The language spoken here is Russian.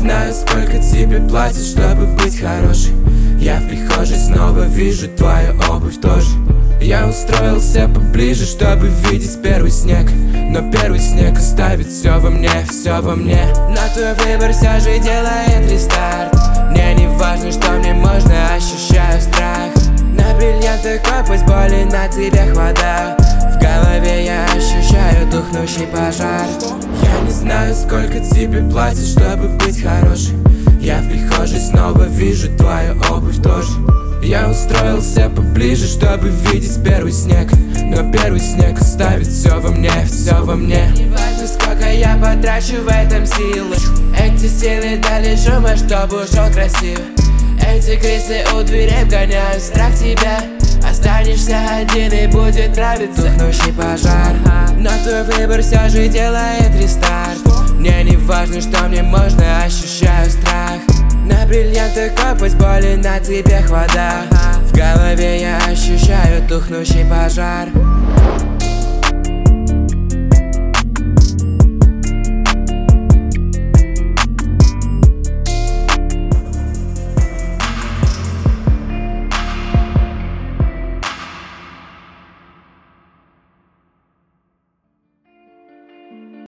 знаю, сколько тебе платят, чтобы быть хорошей. Я в прихожей снова вижу твою обувь тоже. Я устроился поближе, чтобы видеть первый снег. Но первый снег оставит все во мне, все во мне. Но твой выбор все же делает рестарт. Мне не важно, что мне можно, ощущаю страх. На бриллианты копоть, боли на тебе хватаю. В голове я ощущаю тухнущий пожар. Я не знаю, сколько тебе платят, чтобы быть хорошей. Я в прихожей снова вижу твою обувь тоже. Я устроился поближе, чтобы видеть первый снег. Но первый снег оставит все во мне, все во мне. Не важно, сколько я потрачу в этом силы. Эти силы дали шума, чтобы ушел красиво. Эти крысы у дверей вгоняют страх тебя. Останешься один и будет нравиться тухнущий пожар. Но твой выбор все же делает рестарт. Мне не важно, что мне можно, ощущаю страх. На бриллианты копоть, боли на тебе хватаю. В голове я ощущаю тухнущий пожар.